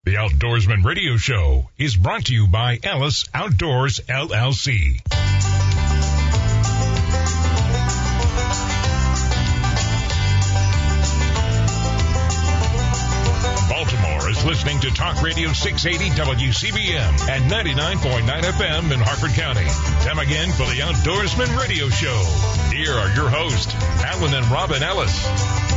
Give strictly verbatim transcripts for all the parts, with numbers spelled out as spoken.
The Outdoorsman Radio Show is brought to you by Ellis Outdoors, L L C. Baltimore is listening to Talk Radio six eighty W C B M and ninety-nine point nine F M in Harford County. Time again for the Outdoorsman Radio Show. Here are your hosts, Alan and Robin Ellis.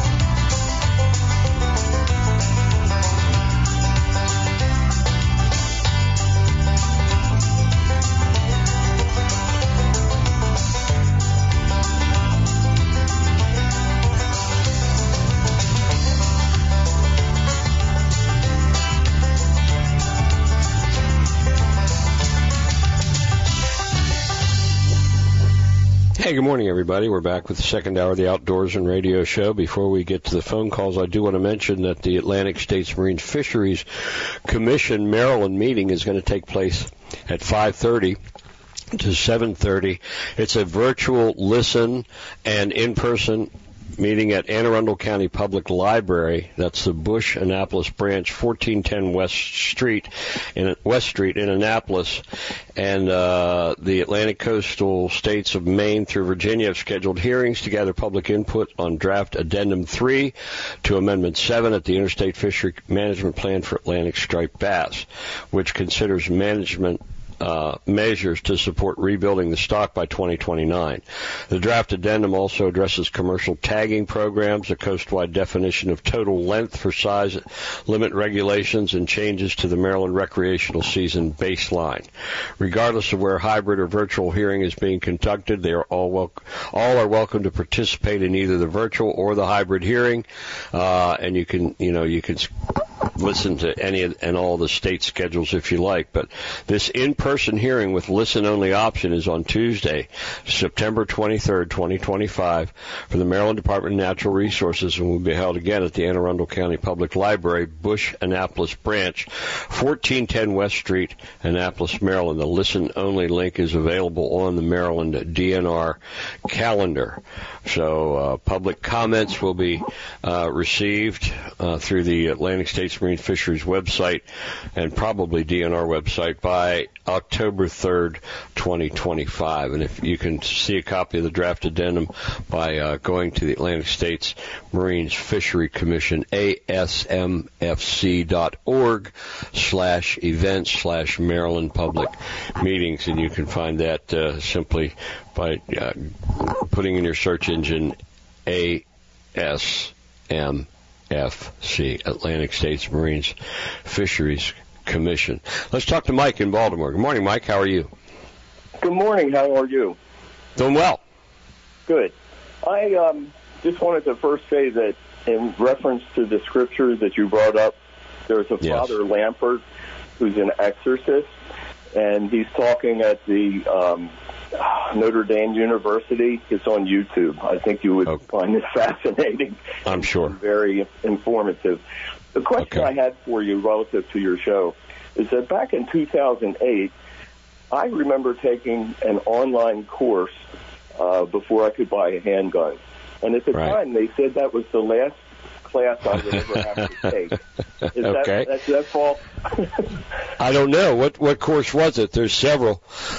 Hey, good morning, everybody. We're back with the second hour of the Outdoorsman Radio Show. Before we get to the phone calls, I do want to mention that the Atlantic States Marine Fisheries Commission Maryland meeting is going to take place at five thirty to seven thirty. It's a virtual listen and in-person meeting at Anne Arundel County Public Library. That's the Bush Annapolis branch, fourteen ten West Street in West Street in Annapolis. And uh, the Atlantic coastal states of Maine through Virginia have scheduled hearings to gather public input on draft addendum three to amendment seven at the Interstate Fishery Management Plan for Atlantic striped bass, which considers management Uh, measures to support rebuilding the stock by twenty twenty-nine. The draft addendum also addresses commercial tagging programs, a coastwide definition of total length for size limit regulations, and changes to the Maryland recreational season baseline. Regardless of where hybrid or virtual hearing is being conducted, they are all wel- all are welcome to participate in either the virtual or the hybrid hearing, uh, and you can you know you can listen to any and all the state schedules if you like. But this in-person hearing with listen-only option is on Tuesday, September twenty-third, twenty twenty-five, for the Maryland Department of Natural Resources, and will be held again at the Anne Arundel County Public Library, Bush Annapolis Branch, fourteen ten West Street, Annapolis, Maryland. The listen-only link is available on the Maryland D N R calendar. So uh, public comments will be uh, received uh, through the Atlantic States Marine Fisheries website and probably D N R website by October third, twenty twenty-five. And if you can see a copy of the draft addendum by uh, going to the Atlantic States Marine Fishery Commission, A S M F C dot org slash events slash Maryland Public Meetings. And you can find that uh, simply by uh, putting in your search engine A S M F C, Atlantic States Marines Fisheries Commission. Let's talk to Mike in Baltimore. Good morning, Mike. How are you? Good morning. How are you? Doing well. Good. I um, just wanted to first say that in reference to the scripture that you brought up, there's a yes. Father Lampert who's an exorcist, and he's talking at the um, Notre Dame University. It's on YouTube. I think you would okay. find it fascinating. I'm sure. And very informative. The question okay. I had for you relative to your show is that back in two thousand eight, I remember taking an online course uh, before I could buy a handgun. And at the right. time, they said that was the last class I would ever have to take. Is okay. that, that's that false? I don't know. What what course was it? There's several.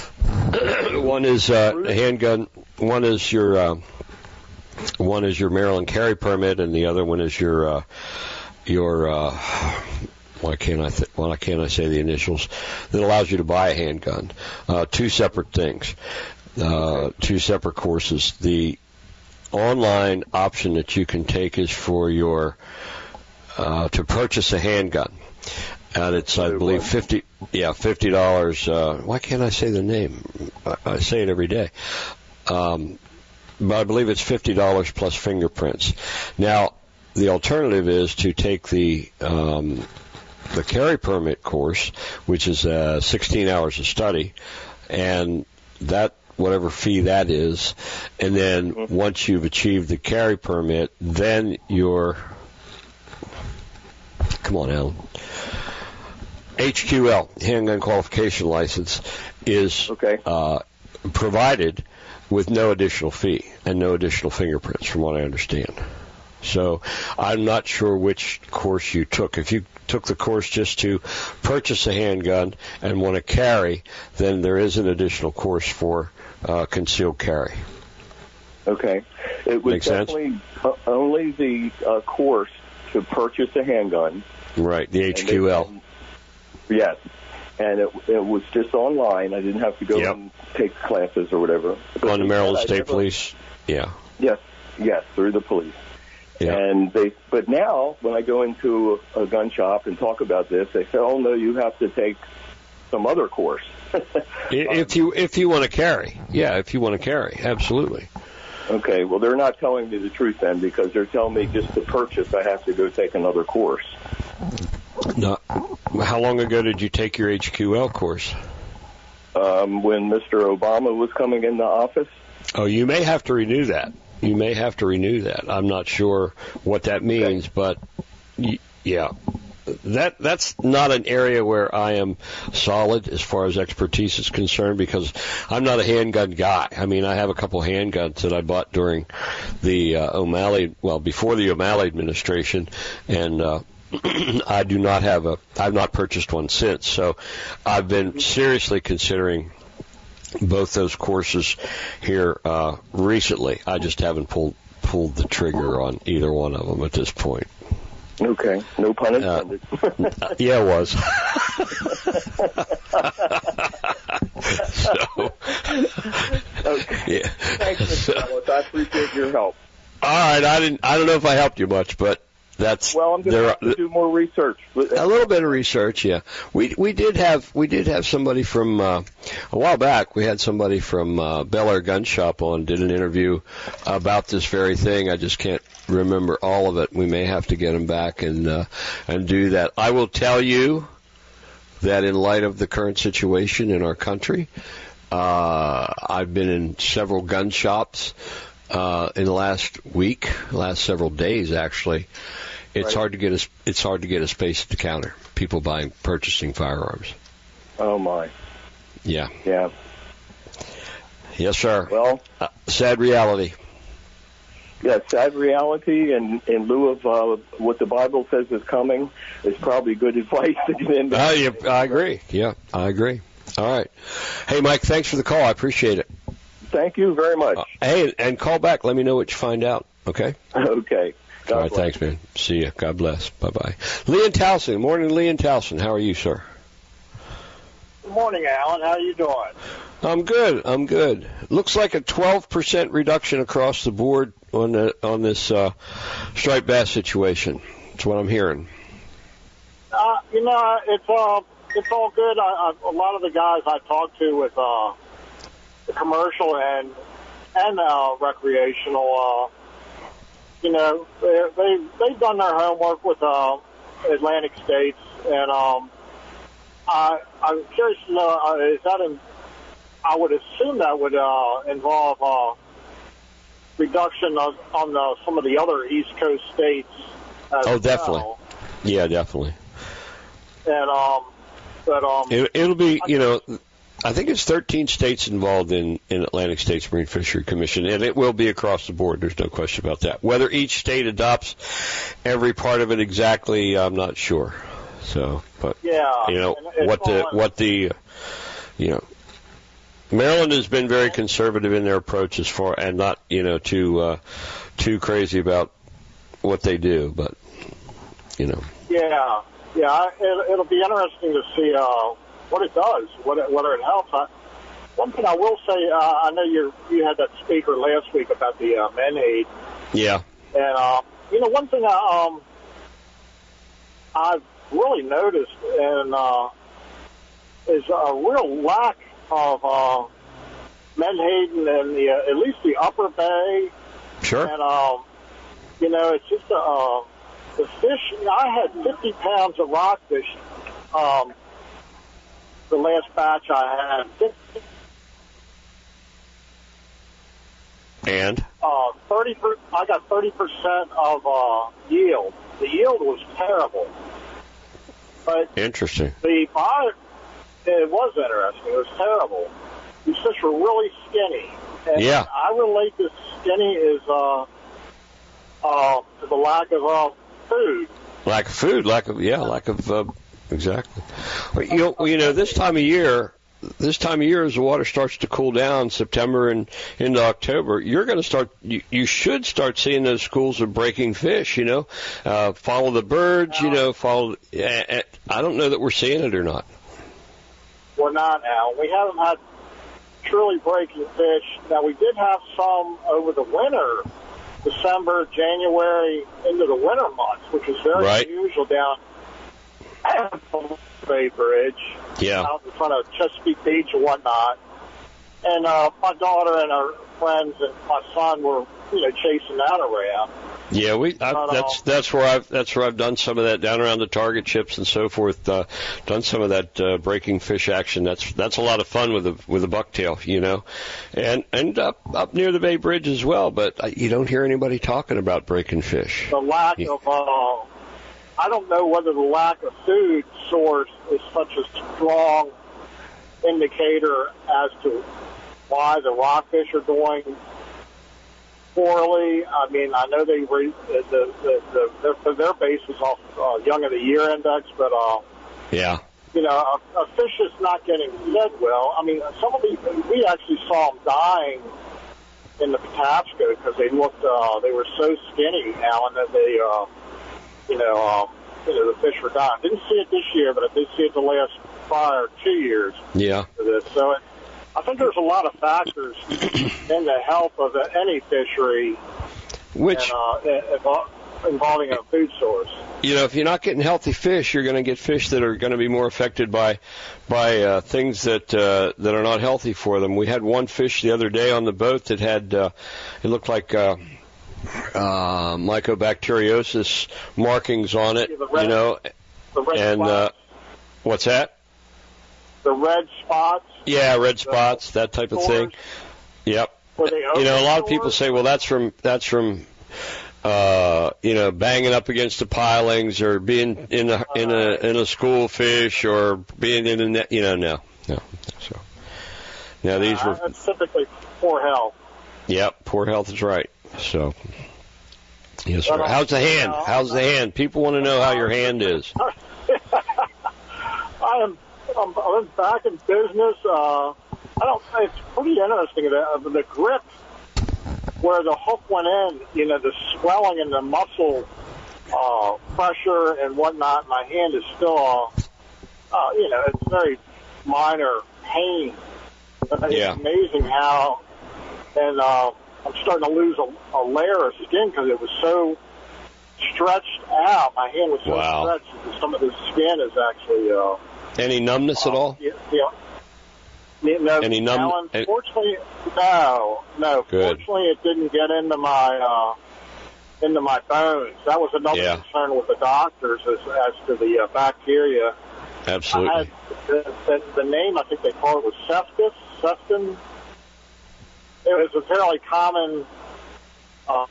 One is uh, a handgun. One is your uh, one is your Maryland carry permit, and the other one is your uh, your. Uh, why can't I th- why can't I say the initials? That allows you to buy a handgun. Uh, two separate things. Uh, two separate courses. The online option that you can take is for your uh, to purchase a handgun, and it's I believe fifty yeah fifty dollars. Uh, why can't I say the name? I, I say it every day, um, but I believe it's fifty dollars plus fingerprints. Now the alternative is to take the um, the carry permit course, which is uh, sixteen hours of study, and that. Whatever fee that is, and then mm-hmm. once you've achieved the carry permit, then your come on, Alan, H Q L, handgun qualification license, is okay. uh, provided with no additional fee and no additional fingerprints, from what I understand. So I'm not sure which course you took. If you took the course just to purchase a handgun and want to carry, then there is an additional course for uh, concealed carry. Okay. It was Make sense? definitely uh, only the uh, course to purchase a handgun. Right, the H Q L. And they, yes. And it, it was just online. I didn't have to go Yep. and take classes or whatever. But On the Maryland I State never, Police? Yeah. Yes, yes, through the police. Yeah. And they, but now when I go into a, a gun shop and talk about this, they say, "Oh no, you have to take some other course." If you if you want to carry, yeah, if you want to carry, absolutely. Okay, well they're not telling me the truth then, because they're telling me just to purchase I have to go take another course. No. How long ago did you take your H Q L course? Um, when Mister Obama was coming into office. Oh, you may have to renew that. You may have to renew that. I'm not sure what that means, but y- yeah. That that's not an area where I am solid as far as expertise is concerned, because I'm not a handgun guy. I mean, I have a couple handguns that I bought during the uh, O'Malley, well, before the O'Malley administration, and uh, I do not have a, I've not purchased one since. So I've been seriously considering both those courses here uh, recently. I just haven't pulled pulled the trigger on either one of them at this point. Okay, no pun intended. Uh, yeah, it was. so, okay. yeah. Thanks, Mister Ellis. I appreciate your help. All right, I didn't. I don't know if I helped you much, but that's. Well, I'm going to have to do more research. A little bit of research, yeah. We we did have we did have somebody from uh, a while back. We had somebody from uh, Bel Air Gun Shop on, did an interview about this very thing. I just can't remember all of it. We may have to get him back and uh, and do that. I will tell you that in light of the current situation in our country, uh, I've been in several gun shops uh, in the last week, last several days actually. It's Right. hard to get a it's hard to get a space at the counter. People buying purchasing firearms. Oh my. Yeah. Yeah. Yes, sir. Well, uh, sad reality. yeah, sad reality, and in lieu of uh, what the Bible says is coming, is probably good advice to get in. Uh, yeah, I agree. Yeah, I agree. All right. Hey, Mike, thanks for the call. I appreciate it. Thank you very much. Uh, hey, and call back. Let me know what you find out. Okay. Okay. God All right. bless. Thanks, man. See you. God bless. Bye bye. Lee and Towson. Morning, Lee and Towson. How are you, sir? Good morning, Alan. How are you doing? I'm good. I'm good. Looks like a twelve percent reduction across the board on the, on this uh, striped bass situation. That's what I'm hearing. Uh, you know, it's uh, it's all good. I, I, a lot of the guys I talk to with uh, the commercial and and uh, recreational, uh, you know, they, they they've done their homework with uh, Atlantic States, and um, I I'm curious to know uh, is that in, I would assume that would uh, involve uh, reduction of, on the, some of the other East Coast states. As Oh, definitely. well. Yeah, definitely. And um, but um, It, it'll be, you know, I think it's thirteen states involved in, in Atlantic States Marine Fishery Commission, and it will be across the board. There's no question about that. Whether each state adopts every part of it exactly, I'm not sure. So, but yeah, you know and it's what the all- what the you know. Maryland has been very conservative in their approach as far, and not, you know, too uh, too crazy about what they do, but you know. Yeah, yeah. I- It, it'll be interesting to see uh, what it does, whether, whether it helps. I, one thing I will say, uh, I know you you had that speaker last week about the uh, Menhaden, Yeah. and uh, you know, one thing I, um, I've really noticed and uh, is a real lack of uh, Menhaden and the uh, at least the Upper Bay. Sure. And, um, you know, it's just uh, uh, the fish. I had fifty pounds of rockfish um, the last batch I had. fifty, And uh, thirty. Per, I got thirty percent of uh, yield. The yield was terrible, but interesting. the buyer, it was interesting. It was terrible. These fish were really skinny. And Yeah. I relate this skinny is uh, uh, to the lack of uh, food. Lack of food, lack of yeah, lack of uh, exactly. Well, you know, you know, this time of year, this time of year, as the water starts to cool down, September and into October, you're going to start. You, you should start seeing those schools of breaking fish. You know, uh, follow the birds. You know, follow. Uh, I don't know that we're seeing it or not. We're not now. We haven't had truly breaking fish. Now, we did have some over the winter, December, January, into the winter months, which is very right. unusual down at the Bay Bridge, yeah. out in front of Chesapeake Beach and whatnot. And uh, my daughter and her friends and my son were, you know, chasing that around. Yeah, we. I, that's that's where I've that's where I've done some of that down around the target chips and so forth. Uh, done some of that uh, breaking fish action. That's that's a lot of fun with a with a bucktail, you know, and and up up near the Bay Bridge as well. But uh, you don't hear anybody talking about breaking fish. The lack yeah. of, uh, I don't know whether the lack of food source is such a strong indicator as to why the rockfish are doing poorly. I mean, I know they re- the, the, the, the, the their base is off uh, Young of the Year index, but uh, yeah, you know, a, a fish is not getting fed well. I mean, some of these we actually saw them dying in the Patapsco because they looked uh, they were so skinny, Alan, that they uh, you know uh, you know the fish were dying. Didn't see it this year, but I did see it the last prior two years. Yeah. For this, so it. I think there's a lot of factors in the health of any fishery, which and, uh, involving a food source. You know, if you're not getting healthy fish, you're going to get fish that are going to be more affected by by uh, things that uh, that are not healthy for them. We had one fish the other day on the boat that had uh, it looked like uh, uh, mycobacteriosis markings on it. Yeah, the red, you know, the red and uh, what's that? The red spots. Yeah, red spots, that type of thing. Yep. Were they you know, a lot of people stores? say, well, that's from that's from uh, you know, banging up against the pilings or being in a in a in a school fish or being in a net. You know, no, no. So now these uh, were it's typically poor health. Yep, poor health is right. So yes, sir. But, How's the hand? Uh, How's the hand? People want to know how your hand is. I am. I'm, I'm back in business. Uh, I don't. It's pretty interesting. The, the grip where the hook went in, you know, the swelling and the muscle uh, pressure and whatnot. My hand is still, uh, uh, you know, it's very minor pain. But it's yeah. amazing how, and uh, I'm starting to lose a, a layer of skin because it was so stretched out. My hand was so wow. stretched that some of the skin is actually. Uh, Any numbness uh, at all? Yeah. yeah. No, Any numb? Alan, fortunately, no, no. Good. Fortunately, it didn't get into my uh, into my bones. That was another yeah. concern with the doctors as, as to the uh, bacteria. Absolutely. I had the, the, the name, I think they call it was Ceftus, Cefton. It was a fairly common uh,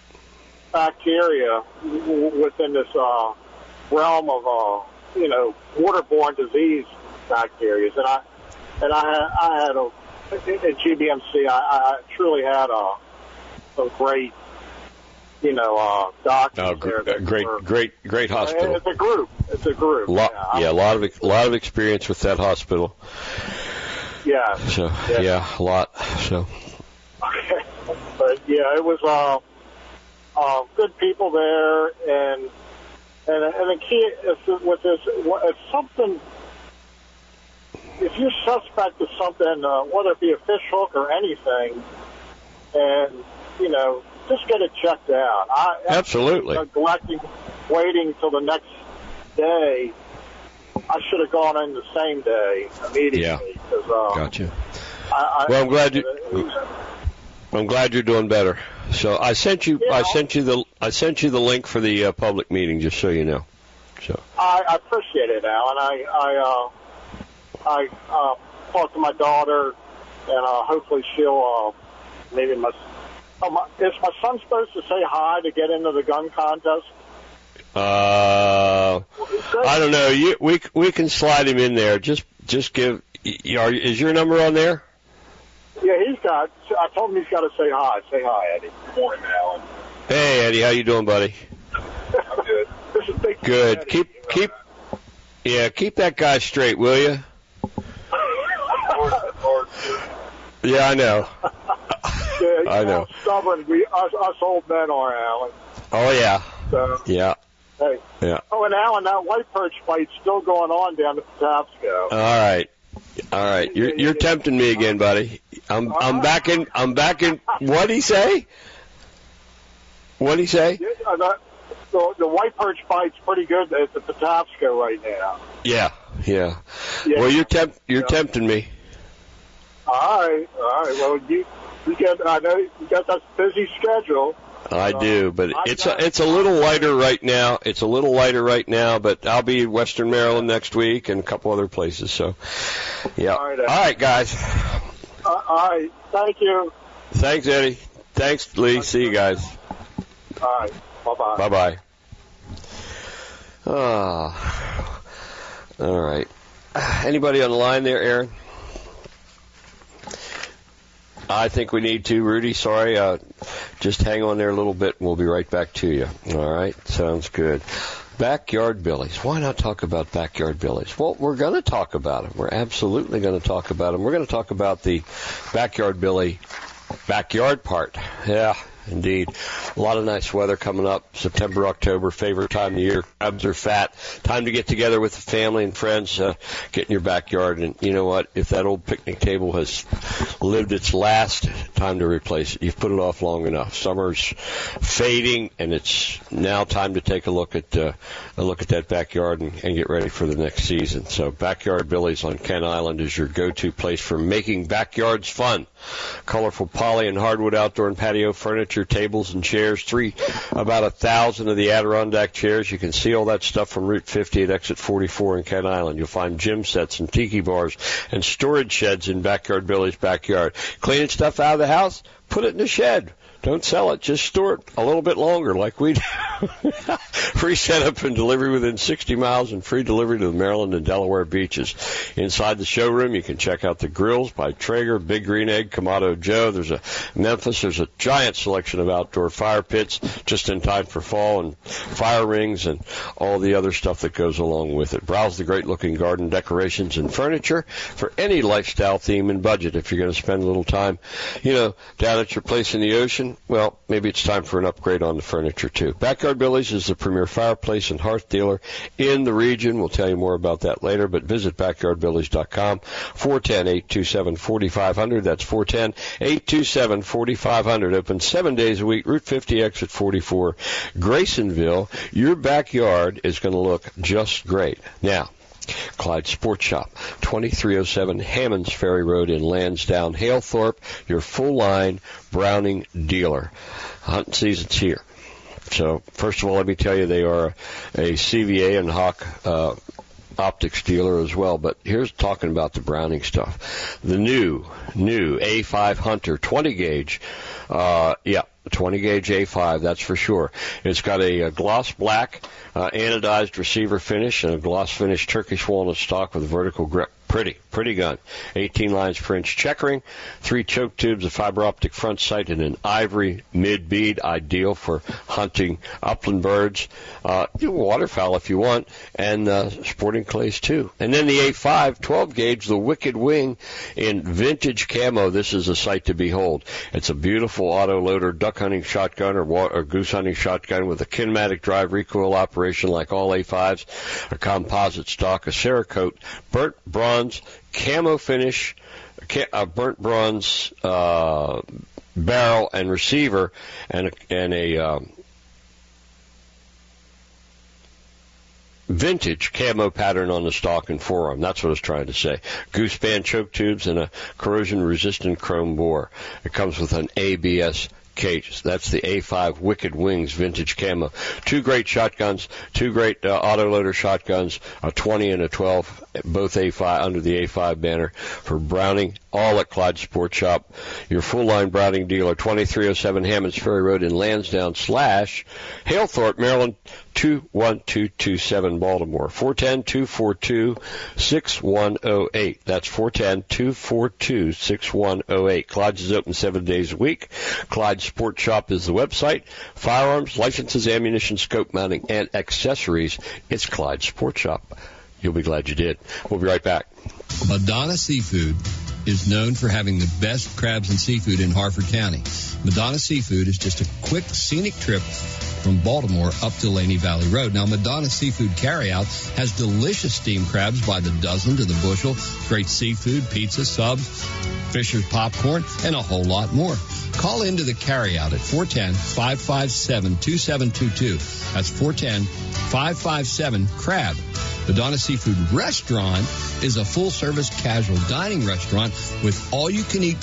bacteria w- within this uh, realm of, uh, you know, waterborne disease bacteria. And I and I had, I had a at G B M C. I, I truly had a some great, you know, uh, doctors oh, gr- there. That great, were, great, great hospital. It's a group. It's a group. Lot, yeah, yeah, a lot of a lot of experience with that hospital. Yeah. So yeah, yeah a lot. So. Okay. But yeah, it was uh, uh, good people there, and and and the key is with this, if something, if you're suspect of something, uh, whether it be a fish hook or anything, and you know, just get it checked out. I Absolutely. Neglecting, waiting till the next day. I should have gone in the same day immediately. Yeah. Cause, uh, Gotcha. I, I, well, I'm glad you. I'm glad you're doing better. So I sent you. Yeah. I sent you the. I sent you the link for the uh, public meeting, just so you know. So. I, I appreciate it, Alan. I I uh, I uh, talked to my daughter, and uh, hopefully she'll uh, maybe my, oh, my. Is my son supposed to say hi to get into the gun contest? Uh, I don't know. You, we we can slide him in there. Just just give. Are, is your number on there? Yeah, he's got. I told him he's got to say hi. Say hi, Eddie. Good morning, Alan. Hey, Eddie, how you doing, buddy? I'm good. This is Big Good. Eddie. Keep keep yeah, keep that guy straight, will you? Yeah, I know. Yeah, I know. How stubborn we us, us old men are, Alan. Oh yeah. So, Yeah. hey. Yeah. Oh, and Alan, that white perch fight's still going on down at Patapsco. All right. All right. You're you're tempting me again, buddy. I'm I'm back in I'm back in what'd he say? What'd he say? Yeah, uh, the, the, the white perch fight's pretty good at the Patapsco right now. Yeah, yeah. Yeah. Well, you're temp you're Yeah. tempting me. All right, all right. Well, you you get I know you got that busy schedule. I do, but I it's got- a, it's a little lighter right now. It's a little lighter right now, but I'll be in Western Maryland next week and a couple other places. So, yeah. All right, All right, guys. Uh, all right, thank you. Thanks, Eddie. Thanks, Lee. See you guys. All right, bye bye. Bye bye. Ah. All right. Anybody on the line there, Aaron? I think we need to. Rudy, sorry. Uh, just hang on there a little bit, and we'll be right back to you. All right? Sounds good. Backyard Billies. Why not talk about Backyard Billies? Well, we're going to talk about them. We're absolutely going to talk about them. We're going to talk about the Backyard Billy backyard part. Yeah, indeed. A lot of nice weather coming up. September, October, favorite time of the year. Crabs are fat. Time to get together with the family and friends, uh, get in your backyard. And you know what? If that old picnic table has lived its last, time to replace it. You've put it off long enough. Summer's fading, and it's now time to take a look at uh, a look at that backyard and, and get ready for the next season. So Backyard Billy's on Kent Island is your go-to place for making backyards fun. Colorful poly and hardwood outdoor and patio furniture, tables and chairs, three, about a thousand of the Adirondack chairs. You can see all that stuff from Route fifty at exit forty-four in Kent Island. You'll find gym sets and tiki bars and storage sheds in Backyard Billy's backyard. Cleaning stuff out of the house, put it in the shed. Don't sell it. Just store it a little bit longer like we do. Free setup and delivery within sixty miles and free delivery to the Maryland and Delaware beaches. Inside the showroom, you can check out the grills by Traeger, Big Green Egg, Kamado Joe. There's a Memphis. There's a giant selection of outdoor fire pits just in time for fall and fire rings and all the other stuff that goes along with it. Browse the great-looking garden decorations and furniture for any lifestyle theme and budget. If you're going to spend a little time, you know, down at your place in the ocean, well, maybe it's time for an upgrade on the furniture, too. Backyard Billy's is the premier fireplace and hearth dealer in the region. We'll tell you more about that later, but visit backyard billies dot com, four one zero, eight two seven, four five zero zero. That's four one zero, eight two seven, four five zero zero. Open seven days a week, Route fifty, exit forty-four, Graysonville. Your backyard is going to look just great. Now, Clyde Sports Shop, twenty-three oh seven Hammonds Ferry Road in Lansdowne, Halethorpe, your full-line Browning dealer. Hunting season's here. So, first of all, let me tell you, they are a C V A and Hawk uh, optics dealer as well. But here's talking about the Browning stuff. The new, new A five Hunter twenty gauge, uh, yeah, twenty gauge A five, that's for sure. It's got a, a gloss black uh, anodized receiver finish and a gloss finish Turkish walnut stock with vertical grip. Pretty, pretty gun. eighteen lines per inch checkering, three choke tubes, a fiber optic front sight, and an ivory mid bead, ideal for hunting upland birds, uh, waterfowl if you want, and uh, sporting clays too. And then the A five twelve gauge, the Wicked Wing in vintage camo. This is a sight to behold. It's a beautiful auto loader duck hunting shotgun or, wa- or goose hunting shotgun with a kinematic drive recoil operation like all A fives, a composite stock, a Cerakote, burnt bronze, camo finish, a burnt bronze uh, barrel and receiver, and a, and a um, vintage camo pattern on the stock and forearm. That's what I was trying to say. Goose band choke tubes and a corrosion-resistant chrome bore. It comes with an A B S cages. That's the A five Wicked Wings vintage camo. Two great shotguns, two great uh, autoloader shotguns, a twenty and a twelve, both A five under the A five banner for Browning, all at Clyde Sports Shop. Your full-line Browning dealer, twenty-three oh seven Hammonds Ferry Road in Lansdowne slash Halethorpe, Maryland, two one two two seven, Baltimore. four one zero, two four two, six one zero eight. That's four one zero, two four two, six one zero eight. Clyde's is open seven days a week. Clyde Sport Shop is the website. Firearms, licenses, ammunition, scope mounting, and accessories. It's Clyde Sport Shop. You'll be glad you did. We'll be right back. Madonna Seafood is known for having the best crabs and seafood in Harford County. Madonna Seafood is just a quick, scenic trip from Baltimore up to Laney Valley Road. Now, Madonna Seafood Carryout has delicious steamed crabs by the dozen to the bushel, great seafood, pizza, subs, Fisher's popcorn, and a whole lot more. Call into the carryout at four one zero, five five seven, two seven two two. That's four one zero, five five seven, CRAB. Madonna Seafood Restaurant is a full-service casual dining restaurant with all-you-can-eat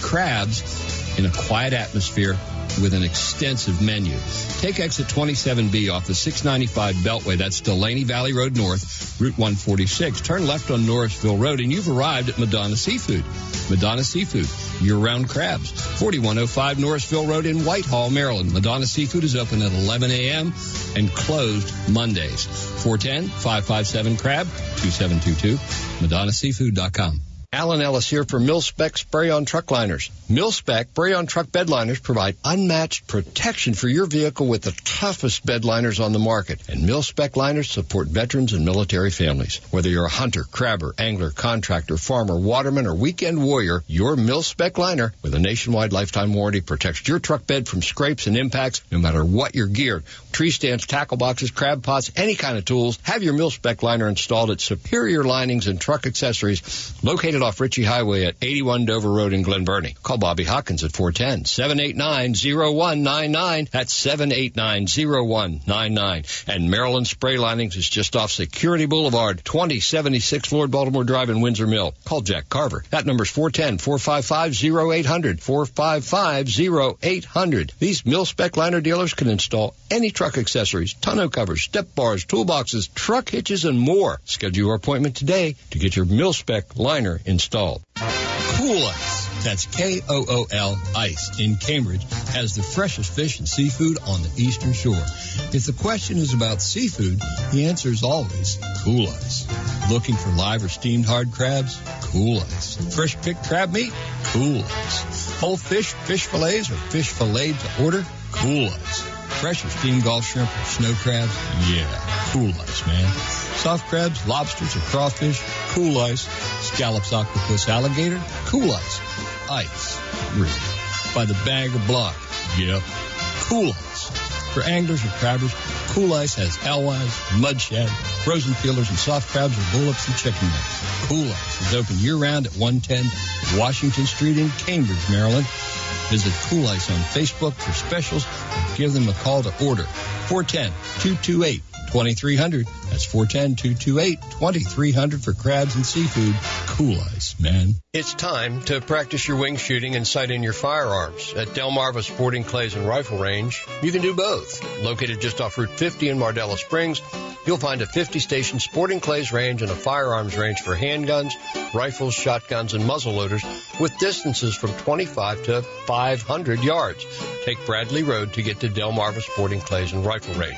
crabs in a quiet atmosphere with an extensive menu. Take exit twenty-seven B off the six ninety-five Beltway. That's Delaney Valley Road North, Route one forty-six. Turn left on Norrisville Road, and you've arrived at Madonna Seafood. Madonna Seafood, year-round crabs. forty-one oh five Norrisville Road in Whitehall, Maryland. Madonna Seafood is open at eleven a.m. and closed Mondays. four one zero, five five seven, CRAB, two seven two two, madonna seafood dot com. Alan Ellis here for Mil-Spec Spray-On Truck Liners. Mil-Spec Spray-On Truck Bed Liners provide unmatched protection for your vehicle with the toughest bed liners on the market. And Mil-Spec liners support veterans and military families. Whether you're a hunter, crabber, angler, contractor, farmer, waterman, or weekend warrior, your Mil-Spec liner with a nationwide lifetime warranty protects your truck bed from scrapes and impacts no matter what you're geared. Tree stands, tackle boxes, crab pots, any kind of tools. Have your Mil-Spec liner installed at Superior Linings and Truck Accessories, located off Ritchie Highway at eighty-one Dover Road in Glen Burnie. Call Bobby Hawkins at four one zero, seven eight nine, zero one nine nine. That's seven eight nine, zero one nine nine. And Maryland Spray Linings is just off Security Boulevard, twenty seventy-six Lord Baltimore Drive in Windsor Mill. Call Jack Carver. That number's four one zero, four five five, zero eight zero zero, four five five, zero eight zero zero. These Mil-Spec liner dealers can install any truck accessories, tonneau covers, step bars, toolboxes, truck hitches, and more. Schedule your appointment today to get your Mil-Spec liner installed. Cool Ice, that's K O O L Ice, in Cambridge, has the freshest fish and seafood on the Eastern Shore. If the question is about seafood, the answer is always Cool Ice. Looking for live or steamed hard crabs? Cool Ice. Fresh picked crab meat? Cool Ice. Whole fish, fish fillets, or fish filleted to order? Cool Ice. Fresh or steamed Gulf shrimp or snow crabs? Yeah, Cool Ice, man. Soft crabs, lobsters, or crawfish? Cool Ice. Scallops, octopus, alligator? Cool Ice. Ice. Really. By the bag or block? Yep. Cool Ice. For anglers or crabbers, Cool Ice has alewives, mud shad, frozen peelers, and soft crabs or bullets and chicken necks. Cool Ice is open year-round at one ten Washington Street in Cambridge, Maryland. Visit Cool Ice on Facebook for specials or give them a call to order. four one zero, two two eight, two three zero zero. That's four one zero, two two eight, two three zero zero for crabs and seafood. Cool Ice, man. It's time to practice your wing shooting and sight in your firearms. At Delmarva Sporting Clays and Rifle Range, you can do both. Located just off Route fifty in Mardella Springs, you'll find a fifty-station sporting clays range and a firearms range for handguns, rifles, shotguns, and muzzleloaders with distances from twenty-five to five hundred yards. Take Bradley Road to get to Delmarva Sporting Clays and Rifle Range.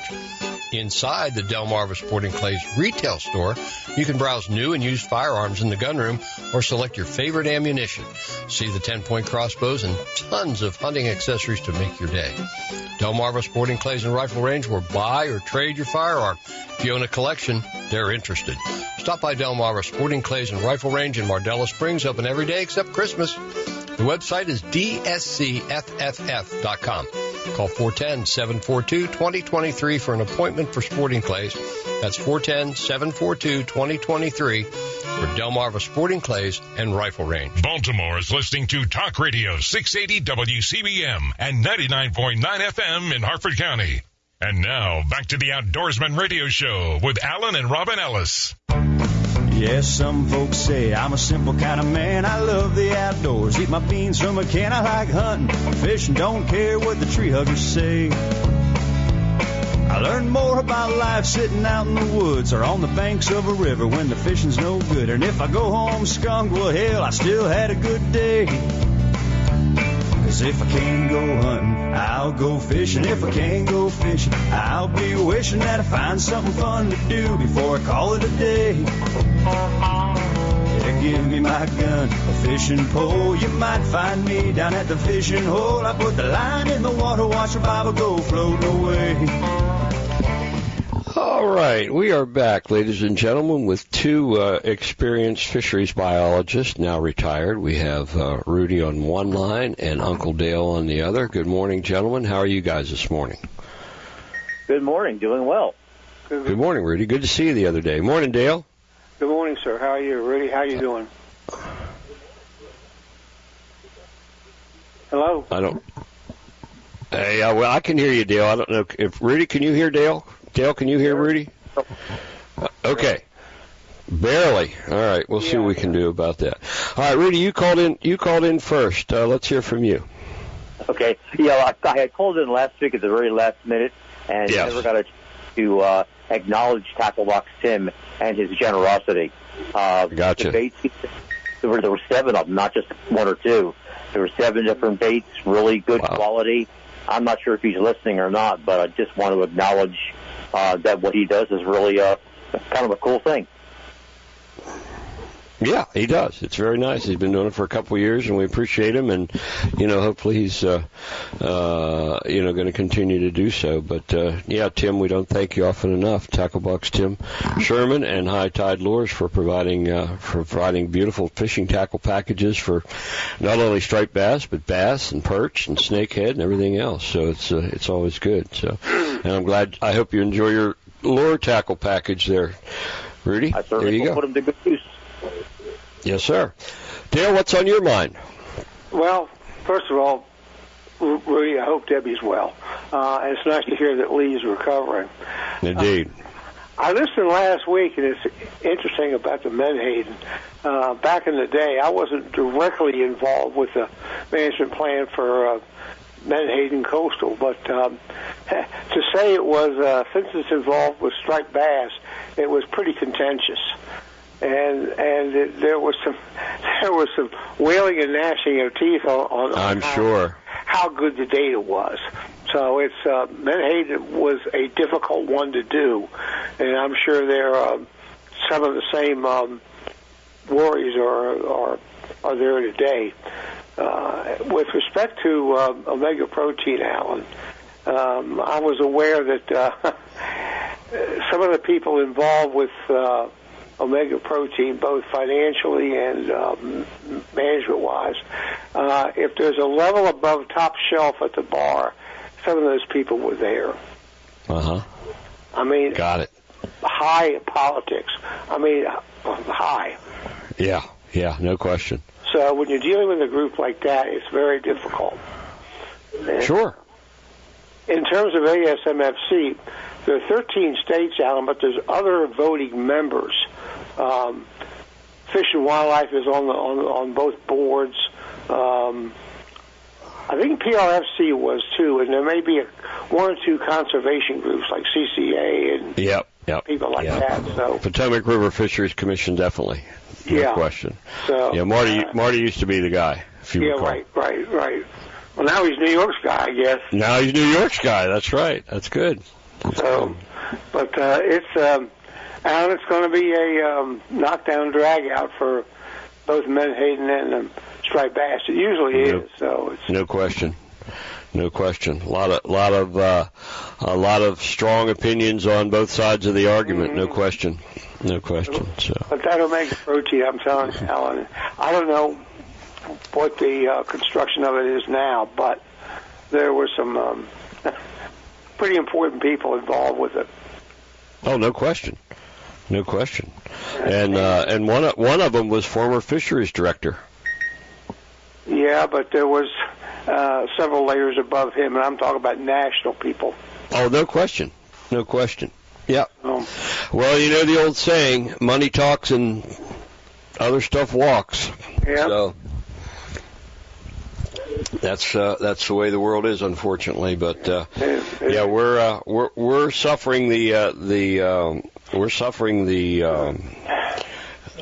Inside the Delmarva Sporting Clays retail store, you can browse new and used firearms in the gunroom or select your favorite ammunition. See the ten-point crossbows and tons of hunting accessories to make your day. Delmarva Sporting Clays and Rifle Range will buy or trade your firearm. If you own a collection, they're interested. Stop by Delmarva Sporting Clays and Rifle Range in Mardella Springs, open every day except Christmas. The website is D S C F F F dot com. Call four one zero, seven four two, two zero two three for an appointment for Sporting Clays. That's four one zero, seven four two, two zero two three for Delmarva Sporting Clays and Rifle Range. Baltimore is listening to Talk Radio six eighty W C B M and ninety-nine point nine F M in Harford County. And now, back to the Outdoorsman Radio Show with Alan and Robin Ellis. Yes, some folks say I'm a simple kind of man. I love the outdoors, eat my beans from a can. I like hunting, fishing, don't care what the tree huggers say. I learned more about life sitting out in the woods or on the banks of a river when the fishing's no good. And if I go home skunked, well, hell, I still had a good day. 'Cause if I can't go hunting, I'll go fishing. If I can't go fishing, I'll be wishing that I find something fun to do before I call it a day. Yeah, give me my gun, a fishing pole. You might find me down at the fishing hole. I put the line in the water, watch the Bible go floating away. All right, we are back, ladies and gentlemen, with two uh, experienced fisheries biologists, now retired. We have uh, Rudy on one line and Uncle Dale on the other. Good morning, gentlemen. How are you guys this morning? Good morning. Doing well. Good, Good morning, Rudy. Good to see you the other day. Morning, Dale. Good morning, sir. How are you, Rudy? How are you doing? Hello? I don't... Hey, uh, well, I can hear you, Dale. I don't know if... Rudy, can you hear Dale? Dale, can you hear Rudy? Uh, okay. Barely. All right. We'll see yeah, what we can do about that. All right, Rudy, you called in. You called in first. Uh, let's hear from you. Okay. Yeah, I, I had called in last week at the very last minute, and yes. never got a to uh, acknowledge Tackle Box Tim and his generosity. Uh, gotcha. The baits, there were there were seven of them, not just one or two. There were seven different baits, really good wow. quality. I'm not sure if he's listening or not, but I just want to acknowledge Uh, that what he does is really uh, kind of a cool thing. Yeah, he does. It's very nice. He's been doing it for a couple of years, and we appreciate him. And you know, hopefully he's uh, uh, you know going to continue to do so. But uh, yeah, Tim, we don't thank you often enough. Tackle Box Tim Sherman and High Tide Lures for providing uh, for providing beautiful fishing tackle packages for not only striped bass but bass and perch and snakehead and everything else. So it's uh, it's always good. So, and I'm glad. I hope you enjoy your lure tackle package there, Rudy. I certainly there you will go. Put them to good use. Yes, sir. Dale, what's on your mind? Well, first of all, Rudy, I hope Debbie's well. Uh, and it's nice to hear that Lee's recovering. Indeed. Uh, I listened last week, and it's interesting about the Menhaden. Uh, back in the day, I wasn't directly involved with the management plan for uh, Menhaden Coastal, but um, to say it was, uh, since it's involved with striped bass, it was pretty contentious. And and it, there was some there was some wailing and gnashing of teeth on, on, on I'm how, sure how good the data was. So it's uh, Menhaden was a difficult one to do, and I'm sure there are some of the same um, worries are are are there today. Uh, with respect to uh, omega protein, Alan, um, I was aware that uh, some of the people involved with uh, omega protein, both financially and um, management-wise, uh, if there's a level above top shelf at the bar, some of those people were there. Uh-huh. I mean, got it. High politics. I mean, high. Yeah, yeah, no question. So when you're dealing with a group like that, it's very difficult. And sure. In terms of A S M F C, there are thirteen states, Alan, but there's other voting members. Um, Fish and Wildlife is on the, on, on both boards. Um, I think P R F C was too, and there may be a, one or two conservation groups like C C A and yep, yep, people like yep. that. So Potomac River Fisheries Commission, definitely, no yeah. question. So yeah, Marty, uh, Marty used to be the guy. If you yeah, recall. right, right, right. Well, now he's New York's guy, I guess. Now he's New York's guy. That's right. That's good. That's so, good. but uh, it's um, Alan, it's going to be a um, knockdown drag out for both Menhaden and um, striped bass. It usually no, is. So it's no question. No question. A lot of, lot of, uh, a lot of strong opinions on both sides of the argument. Mm-hmm. No question. No question. So. But that omega protein, I'm telling you, Alan, I don't know what the uh, construction of it is now, but there were some um, pretty important people involved with it. Oh, no question. No question. And uh, and one one of them was former fisheries director. Yeah, but there was uh, several layers above him, and I'm talking about national people. Oh, no question. No question. Yeah. Um, well, you know the old saying, money talks and other stuff walks. Yeah. So that's uh, that's the way the world is, unfortunately. But uh, yeah, we're uh, we're we're suffering the uh, the um, we're suffering the um,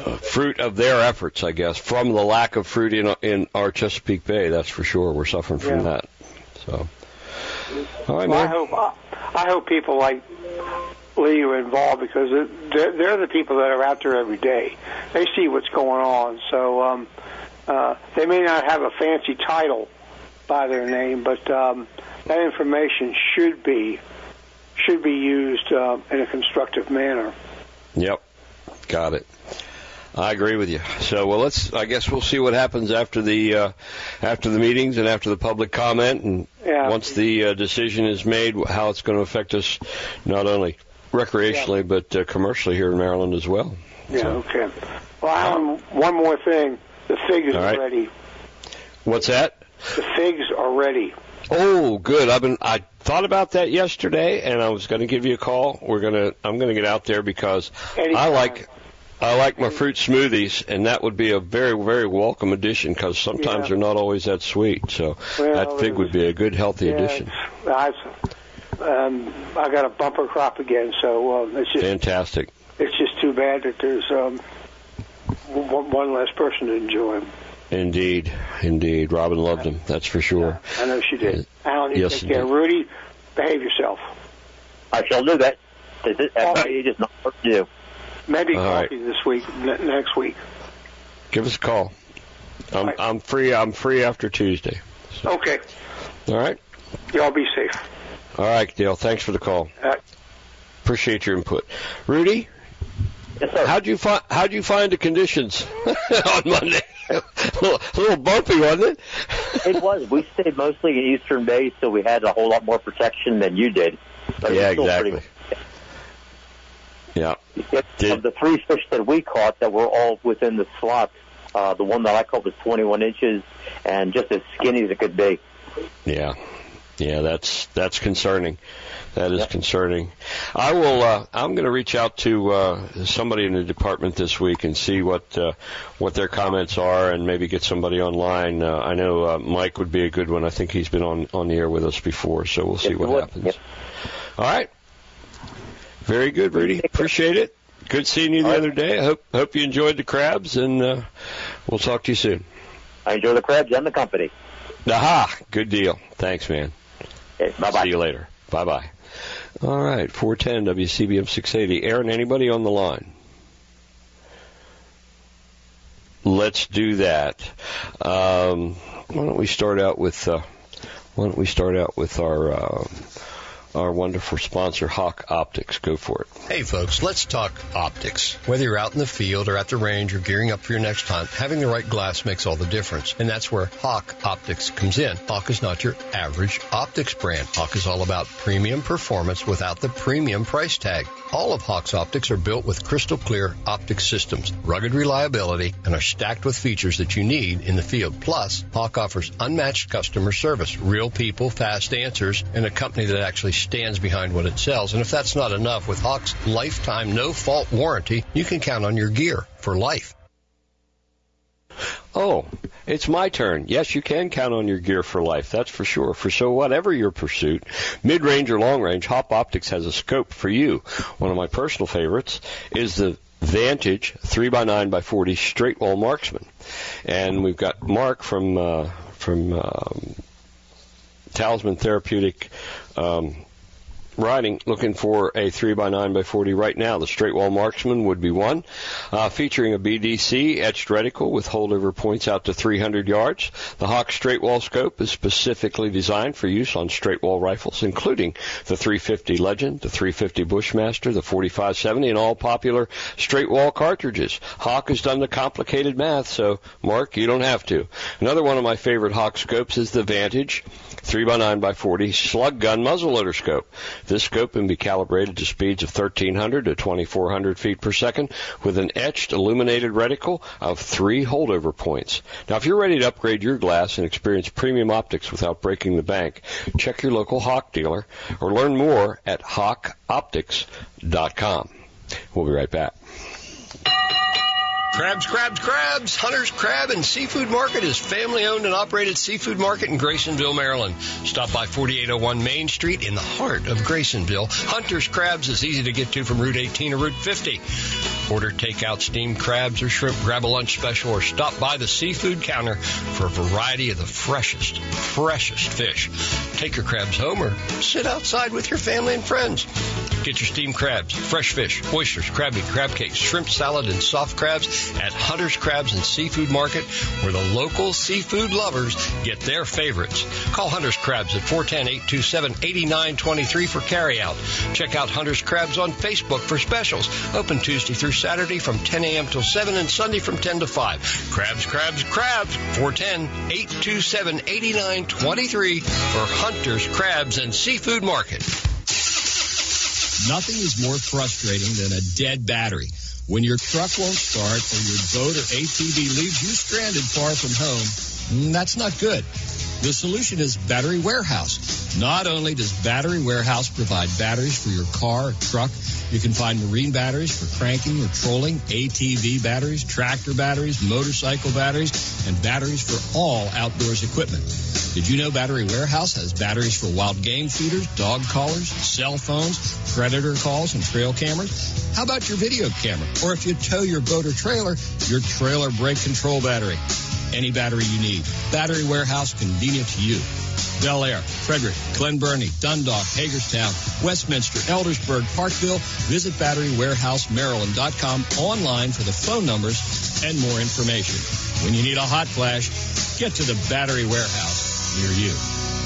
uh, fruit of their efforts, I guess, from the lack of fruit in in our Chesapeake Bay. That's for sure. We're suffering from Yeah. that. So, all right, Well, I man. hope I, I hope people like Lee are involved, because they're, they're the people that are out there every day. They see what's going on. So um, uh, they may not have a fancy title by their name, but um, that information should be should be used uh, in a constructive manner. Yep, got it. I agree with you. So, well, let's. I guess we'll see what happens after the uh, after the meetings and after the public comment, and Yeah. once the uh, decision is made, how it's going to affect us, not only recreationally Yeah. but uh, commercially here in Maryland as well. Yeah, So, okay. Well, Alan, one more thing. The figs All are right. ready. what's that? The figs are ready. Oh, good. I've been. I thought about that yesterday, and I was going to give you a call. We're gonna. I'm going to get out there because Anytime. I like. I like my fruit smoothies, and that would be a very, very welcome addition because sometimes Yeah. they're not always that sweet. So Well, that fig would be a good, healthy Yeah, addition. I've, um, I got a bumper crop again, so uh, it's just Fantastic. it's just too bad that there's um, one, one less person to enjoy them. Indeed, indeed. Robin loved them. That's for sure. I know she did. Alan, you Yes, take care. indeed. Rudy, behave yourself. I shall do that. This is everybody just not what to do. Maybe All coffee this week, ne- next week. Give us a call. I'm, Right. I'm free. I'm free after Tuesday. Okay. All right. Y'all be safe. All right, Dale. Thanks for the call. Uh, Appreciate your input. Rudy, Yes, sir. how'd you find how'd you find the conditions on Monday? a, little, a little bumpy, wasn't it? It was. We stayed mostly in Eastern Bay, so we had a whole lot more protection than you did. But it Yeah, was still exactly. pretty- Yeah. It, Did- of the three fish that we caught that were all within the slots, uh, the one that I caught was twenty-one inches and just as skinny as it could be. Yeah. Yeah, that's that's concerning. That is Yep. concerning. I will. Uh, I'm going to reach out to uh, somebody in the department this week and see what uh, what their comments are, and maybe get somebody online. Uh, I know uh, Mike would be a good one. I think he's been on on the air with us before, so we'll see Yes, what he would. happens. Yep. All right. Very good, Rudy. Appreciate it. Good seeing you the All right. other day. I hope hope you enjoyed the crabs, and uh, we'll talk to you soon. I enjoy the crabs and the company. Aha! Good deal. Thanks, man. Okay, bye-bye. See you later. Bye-bye. All right, four ten W C B M six eighty. Aaron, anybody on the line? Let's do that. Um, why don't we start out with uh, why don't we start out with our uh, our wonderful sponsor, Hawk Optics. Go for it. Hey folks, let's talk optics. Whether you're out in the field or at the range or gearing up for your next hunt, having the right glass makes all the difference. And that's where Hawk Optics comes in. Hawk is not your average optics brand. Hawk is all about premium performance without the premium price tag. All of Hawk's optics are built with crystal clear optic systems, rugged reliability, and are stacked with features that you need in the field. Plus, Hawk offers unmatched customer service, real people, fast answers, and a company that actually stands behind what it sells. And if that's not enough, with Hawk's lifetime no-fault warranty, you can count on your gear for life. Oh, it's my turn. Yes, you can count on your gear for life. That's for sure. For so whatever your pursuit, mid-range or long-range, Hawk Optics has a scope for you. One of my personal favorites is the Vantage three by nine by forty straight wall marksman. And we've got Mark from uh, from um, Talisman Therapeutic um, Riding looking for a three by nine by forty right now. The straight wall marksman would be one, uh, featuring a B D C etched reticle with holdover points out to three hundred yards. The Hawk straight wall scope is specifically designed for use on straight wall rifles, including the three fifty Legend, the three fifty Bushmaster, the forty-five seventy, and all popular straight wall cartridges. Hawk has done the complicated math, so Mark, you don't have to. Another one of my favorite Hawk scopes is the Vantage three by nine by forty slug gun muzzleloader scope. This scope can be calibrated to speeds of thirteen hundred to twenty-four hundred feet per second with an etched illuminated reticle of three holdover points. Now, if you're ready to upgrade your glass and experience premium optics without breaking the bank, check your local Hawk dealer or learn more at hawk optics dot com. We'll be right back. Crabs, crabs, crabs. Hunter's Crab and Seafood Market is family-owned and operated seafood market in Graysonville, Maryland. Stop by forty-eight oh one Main Street in the heart of Graysonville. Hunter's Crabs is easy to get to from Route eighteen or Route fifty. Order takeout steamed crabs or shrimp, grab a lunch special, or stop by the seafood counter for a variety of the freshest, freshest fish. Take your crabs home or sit outside with your family and friends. Get your steamed crabs, fresh fish, oysters, crab meat, crab cakes, shrimp salad, and soft crabs at Hunter's Crabs and Seafood Market, where the local seafood lovers get their favorites. Call Hunter's Crabs at four one zero, eight two seven, eight nine two three for carryout. Check out Hunter's Crabs on Facebook for specials. Open Tuesday through Saturday from ten a.m. till seven and Sunday from ten to five. Crabs, crabs, crabs. four one zero, eight two seven, eight nine two three for Hunter's Crabs and Seafood Market. Nothing is more frustrating than a dead battery. When your truck won't start or your boat or A T V leaves you stranded far from home, that's not good. The solution is Battery Warehouse. Not only does Battery Warehouse provide batteries for your car or truck, you can find marine batteries for cranking or trolling, A T V batteries, tractor batteries, motorcycle batteries, and batteries for all outdoors equipment. Did you know Battery Warehouse has batteries for wild game feeders, dog collars, cell phones, predator calls, and trail cameras? How about your video camera? Or if you tow your boat or trailer, your trailer brake control battery. Any battery you need. Battery Warehouse, convenient to you. Bel Air, Frederick, Glen Burnie, Dundalk, Hagerstown, Westminster, Eldersburg, Parkville. Visit battery warehouse maryland dot com online for the phone numbers and more information. When you need a hot flash, get to the Battery Warehouse near you.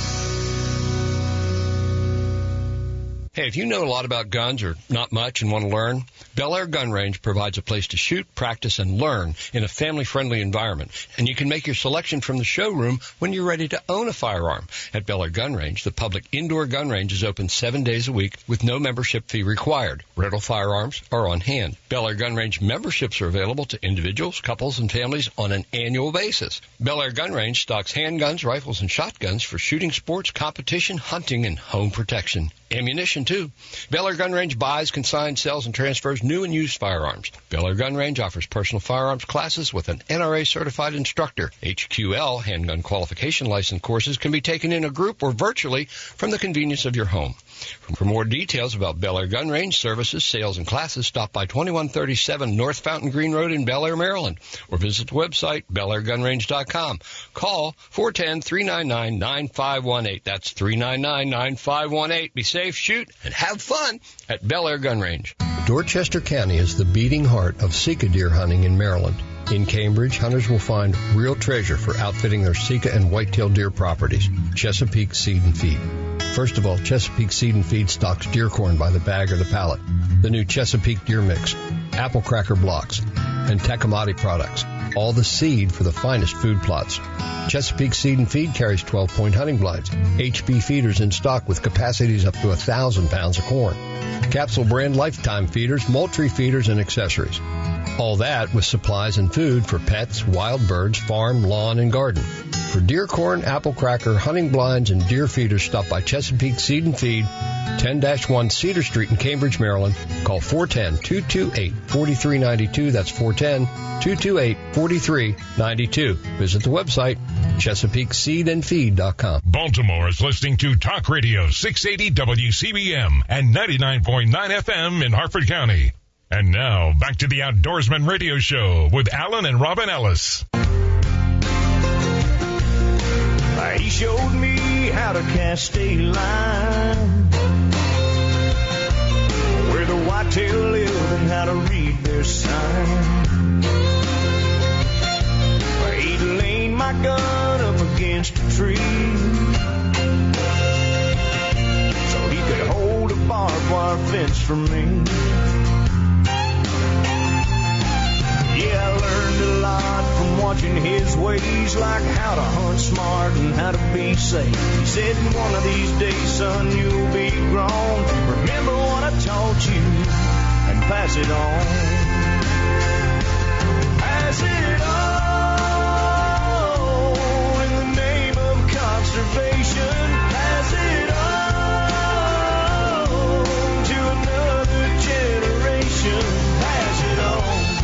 Hey, if you know a lot about guns or not much and want to learn, Bel Air Gun Range provides a place to shoot, practice, and learn in a family-friendly environment. And you can make your selection from the showroom when you're ready to own a firearm. At Bel Air Gun Range, the public indoor gun range is open seven days a week with no membership fee required. Rental firearms are on hand. Bel Air Gun Range memberships are available to individuals, couples, and families on an annual basis. Bel Air Gun Range stocks handguns, rifles, and shotguns for shooting sports, competition, hunting, and home protection. Ammunition, too. Bel Air Gun Range buys, consigns, sells, and transfers new and used firearms. Bel Air Gun Range offers personal firearms classes with an N R A-certified instructor. H Q L, handgun qualification license courses, can be taken in a group or virtually from the convenience of your home. For more details about Bel Air Gun Range services, sales, and classes, stop by twenty-one thirty-seven North Fountain Green Road in Bel Air, Maryland, or visit the website, bel air gun range dot com. Call four one zero, three nine nine, nine five one eight. That's three nine nine, nine five one eight. Be safe, shoot, and have fun at Bel Air Gun Range. Dorchester County is the beating heart of Sika deer hunting in Maryland. In Cambridge, hunters will find real treasure for outfitting their Sika and whitetail deer properties, Chesapeake Seed and Feed. First of all, Chesapeake Seed and Feed stocks deer corn by the bag or the pallet, the new Chesapeake Deer Mix, apple cracker blocks, and Tecumate products, all the seed for the finest food plots. Chesapeake Seed and Feed carries twelve-point hunting blinds, H B feeders in stock with capacities up to one thousand pounds of corn, Capsule brand lifetime feeders, Moultrie feeders, and accessories. All that with supplies and food for pets, wild birds, farm, lawn, and garden. For deer corn, apple cracker, hunting blinds, and deer feeders, stop by Chesapeake Seed and Feed, ten dash one Cedar Street in Cambridge, Maryland. Call four one zero, two two eight, four three nine two. That's four one zero, two two eight, four three nine two. Visit the website, chesapeake seed and feed dot com. Baltimore is listening to Talk Radio six eighty W C B M and ninety-nine point nine F M in Harford County. And now, back to the Outdoorsman Radio Show with Alan and Robin Ellis. He showed me how to cast a line, where the whitetail live and how to read their sign. He'd lean my gun up against a tree so he could hold a barbed wire fence for me. Yeah, I learned a lot from watching his ways, like how to hunt smart and how to be safe. He said, one of these days, son, you'll be grown. Remember what I taught you and pass it on. Pass it on in the name of conservation. Pass it on to another generation. Pass it on.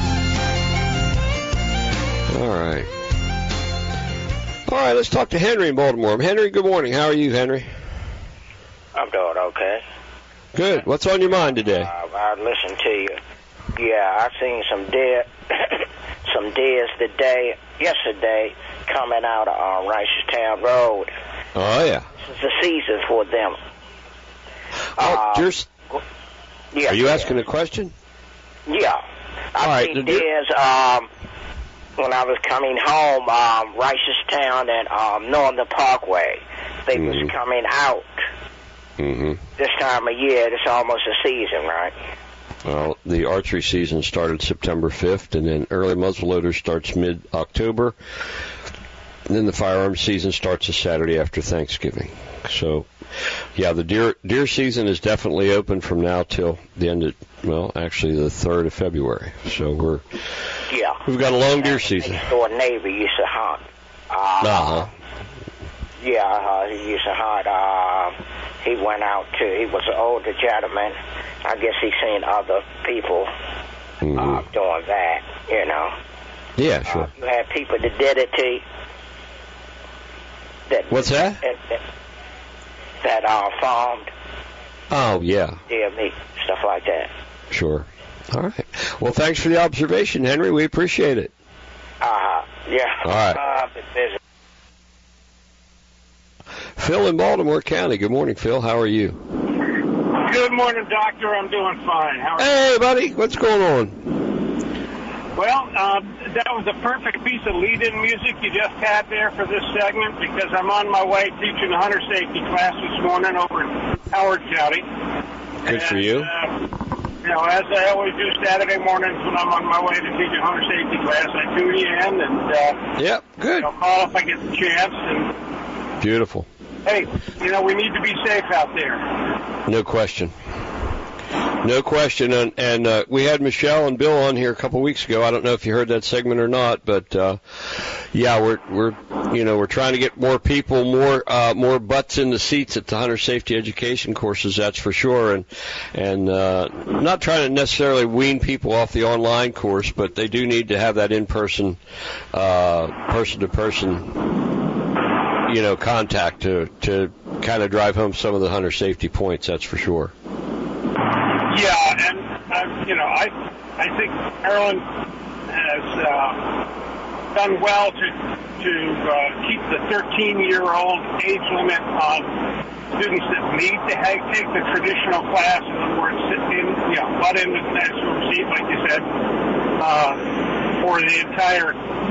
All right. All right, let's talk to Henry in Baltimore. Henry, good morning. How are you, Henry? I'm doing okay. Good. What's on your mind today? Uh, I listened to you Yeah, I seen some deer, some deers today, yesterday, coming out of uh, Reisterstown Road. Oh yeah. This is the season for them. Oh, uh, deer. Yeah. Are you yeah. asking a question? Yeah. I All right, seen the deer- deers um, when I was coming home, um, Reisterstown and um, Northern Parkway. They mm-hmm. was coming out. Mm-hmm. This time of year, it's almost a season, right? Well, the archery season started September fifth, and then early muzzleloader starts mid-October. And then the firearms season starts the Saturday after Thanksgiving. So, yeah, the deer deer season is definitely open from now till the end of, well, actually the third of February. So we're yeah, we've got a long deer season. Next door neighbor used to hunt. Uh, uh-huh. Yeah, uh, he used to hunt. Uh, he went out to, he was an older gentleman. I guess he's seen other people mm-hmm. uh, doing that, you know. Yeah, sure. Uh, you had people that did it to that. What's that? That, that, that uh, farmed. Oh, yeah. Deer meat, stuff like that. Sure. All right. Well, thanks for the observation, Henry. We appreciate it. Uh-huh. Yeah. All right. Uh, been busy. Phil in Baltimore County. Good morning, Phil. How are you? Good morning, Doctor. I'm doing fine. How are hey, you? buddy. What's going on? Well, uh, that was a perfect piece of lead-in music you just had there for this segment because I'm on my way teaching a hunter safety class this morning over in Howard County. Good and, for you. Uh, you know, as I always do Saturday mornings when I'm on my way to teach a hunter safety class, I tune you in and uh, yep, good. I'll call if I get the chance. And beautiful. Hey, you know, we need to be safe out there. No question. No question. And, and uh, we had Michelle and Bill on here a couple weeks ago. I don't know if you heard that segment or not, but uh, yeah, we're we're you know we're trying to get more people, more uh, more butts in the seats at the hunter safety education courses. That's for sure. And and uh, not trying to necessarily wean people off the online course, but they do need to have that in-person, uh, person-to-person. You know, contact to to kind of drive home some of the hunter safety points. That's for sure. Yeah, and uh, you know, I I think Maryland has uh, done well to to uh, keep the thirteen-year-old age limit on students that need to have, take the traditional class. In other words, sit in, you know, butt into the classroom seat, like you said, uh, for the entire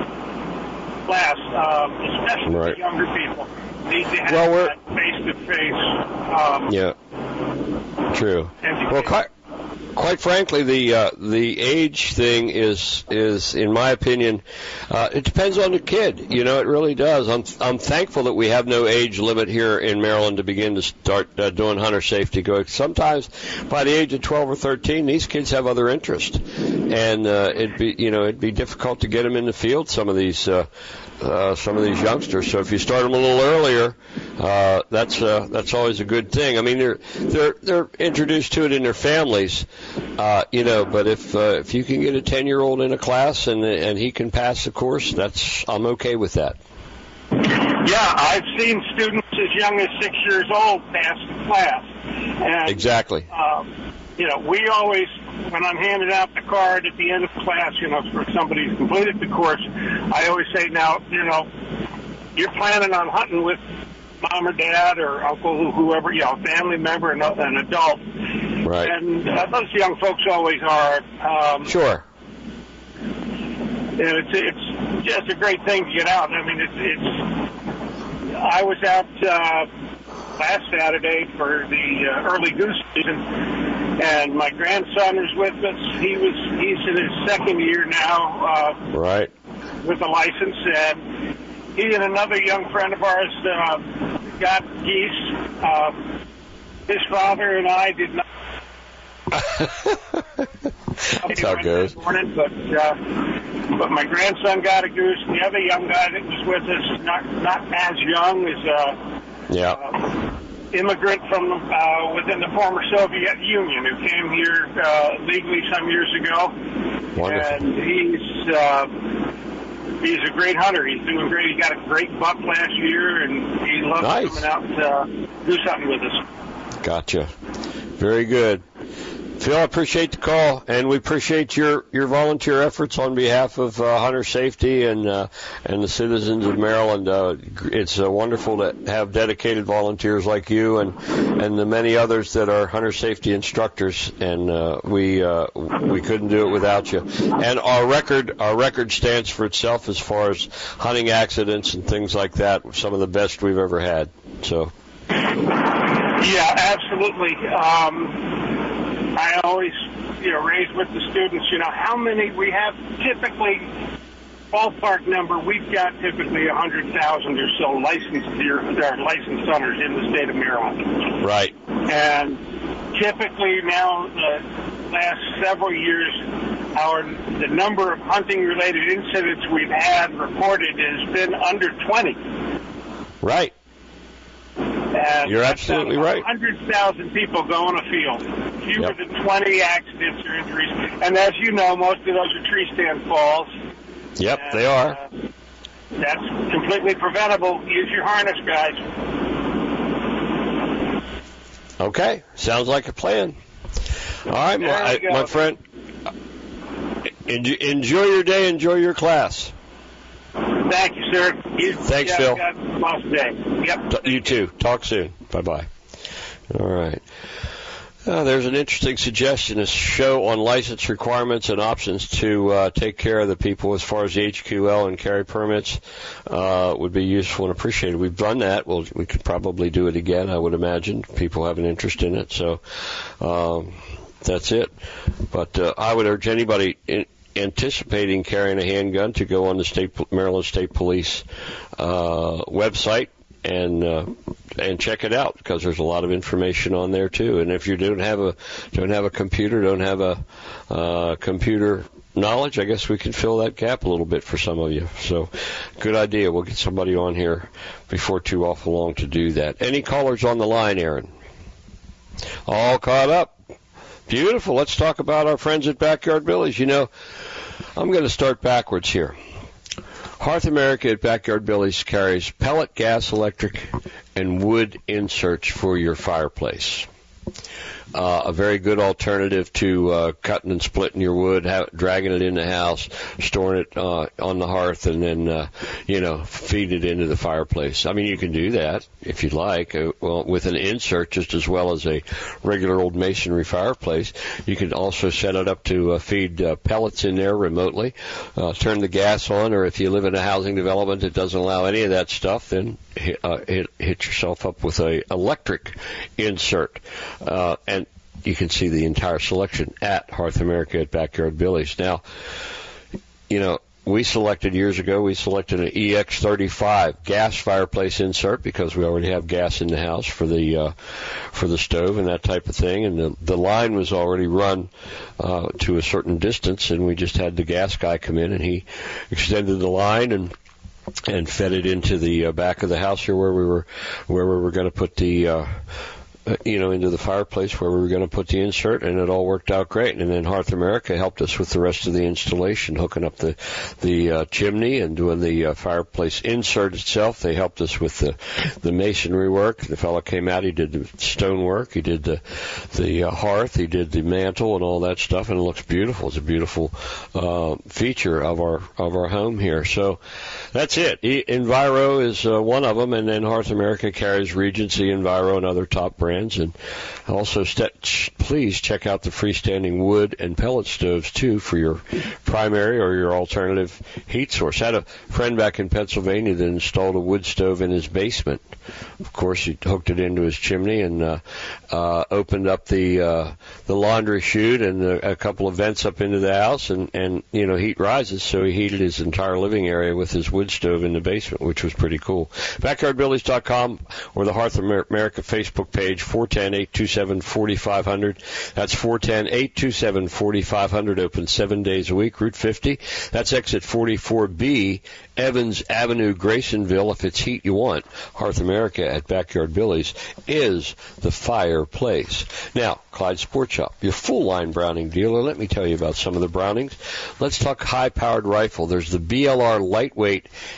class, uh, especially right. the younger people, need to have well, we're, that face-to-face. Um, yeah, true. Well, quite, quite frankly, the uh, the age thing is is, in my opinion, uh, it depends on the kid. You know, it really does. I'm I'm thankful that we have no age limit here in Maryland to begin to start uh, doing hunter safety. Go sometimes by the age of twelve or thirteen, these kids have other interests, and uh, it'd be you know it'd be difficult to get them in the field. Some of these. Uh, Uh, some of these youngsters. So if you start them a little earlier, uh, that's uh, that's always a good thing. I mean, they're they're they're introduced to it in their families, uh, you know. But if uh, if you can get a ten-year-old in a class and and he can pass the course, that's I'm okay with that. Yeah, I've seen students as young as six years old pass the class. And, exactly. Um, you know, we always, when I'm handing out the card at the end of class, you know, for somebody who's completed the course, I always say, now, you know, you're planning on hunting with mom or dad or uncle, or whoever, you know, family member, and an adult. Right. And uh, those young folks always are. Um, sure. And it's it's just a great thing to get out. I mean, it's it's. I was out uh, last Saturday for the uh, early goose season, and my grandson was with us. He was he's in his second year now. Uh, right. With a license, and he and another young friend of ours uh, got geese. Uh, his father and I did not. That's how it goes. Morning, but uh, but my grandson got a goose. And the other young guy that was with us, not not as young, is a yeah. uh, immigrant from uh, within the former Soviet Union who came here uh, legally some years ago. Wonderful. And he's uh, he's a great hunter. He's doing great. He got a great buck last year, and he loves nice. coming out to uh, do something with us. Gotcha. Very good. Phil, I appreciate the call, and we appreciate your, your volunteer efforts on behalf of uh, hunter safety and uh, and the citizens of Maryland. Uh, it's uh, wonderful to have dedicated volunteers like you and and the many others that are hunter safety instructors, and uh, we uh, we couldn't do it without you. And our record our record stands for itself as far as hunting accidents and things like that. Some of the best we've ever had. So. Yeah, absolutely. Um, I always, you know, raise with the students, you know, how many we have typically, ballpark number, we've got typically one hundred thousand or so licensed deer, or licensed hunters in the state of Maryland. Right. And typically now, the last several years, our the number of hunting-related incidents we've had reported has been under twenty. Right. And You're absolutely right. one hundred thousand people go on a field. Fewer Yep. than twenty accidents or injuries. And as you know, most of those are tree stand falls. Yep, and, they are. Uh, that's completely preventable. Use your harness, guys. Okay, sounds like a plan. All right, my, I, my friend, enjoy, enjoy your day, enjoy your class. Thank you, sir. You, Thanks, yeah, Phil. Have a nice day. Yep. You too. Talk soon. Bye-bye. All right. Uh, there's an interesting suggestion, a show on license requirements and options to uh, take care of the people as far as the H Q L and carry permits uh, would be useful and appreciated. We've done that. Well, we could probably do it again, I would imagine. People have an interest in it, so um, that's it. But uh, I would urge anybody in, anticipating carrying a handgun to go on the state Maryland State Police uh, website and uh, and check it out, because there's a lot of information on there too. And if you don't have a don't have a computer, don't have a uh, computer knowledge, I guess we can fill that gap a little bit for some of you. So, good idea. We'll get somebody on here before too awful long to do that. Any callers on the line, Aaron? All caught up. Beautiful. Let's talk about our friends at Backyard Billy's. You know, I'm going to start backwards here. Hearth America at Backyard Billy's carries pellet, gas, electric, and wood inserts for your fireplace. Uh, a very good alternative to uh, cutting and splitting your wood, ha- dragging it in the house, storing it uh, on the hearth, and then, uh, you know, feed it into the fireplace. I mean, you can do that if you'd like. Uh, well, with an insert, just as well as a regular old masonry fireplace. You can also set it up to uh, feed uh, pellets in there remotely. Uh, turn the gas on, or if you live in a housing development that doesn't allow any of that stuff, then hit, uh, hit, hit yourself up with a electric insert. Uh, and you can see the entire selection at Hearth America at Backyard Billy's. Now, you know, we selected years ago, we selected an E X thirty-five gas fireplace insert because we already have gas in the house for the uh, for the stove and that type of thing. And the, the line was already run uh, to a certain distance, and we just had the gas guy come in, and he extended the line and and fed it into the uh, back of the house here where we were where we were going to put the uh, Uh, you know, into the fireplace where we were going to put the insert, and it all worked out great. And then Hearth America helped us with the rest of the installation, hooking up the the uh, chimney and doing the uh, fireplace insert itself. They helped us with the the masonry work. The fellow came out, he did the stone work, he did the the uh, hearth, he did the mantle and all that stuff, and it looks beautiful. It's a beautiful uh, feature of our of our home here. So that's it. E- Enviro is uh, one of them, and then Hearth America carries Regency, Enviro, and other top brands. And also, st- please check out the freestanding wood and pellet stoves, too, for your primary or your alternative heat source. I had a friend back in Pennsylvania that installed a wood stove in his basement. Of course, he hooked it into his chimney and uh, uh, opened up the uh, the laundry chute and a, a couple of vents up into the house, and, and, you know, heat rises, so he heated his entire living area with his wood stove in the basement, which was pretty cool. backyard billies dot com or the Hearth America Facebook page, four one zero, eight two seven, four five zero zero. That's four one zero, eight two seven, four five zero zero, open seven days a week, Route fifty. That's exit forty-four B, Evans Avenue, Graysonville. If it's heat you want, Hearth America at Backyard Billy's is the fireplace. Now, Clyde Sport Shop, your full-line Browning dealer. Let me tell you about some of the Brownings. Let's talk high-powered rifle. There's the B L R lightweight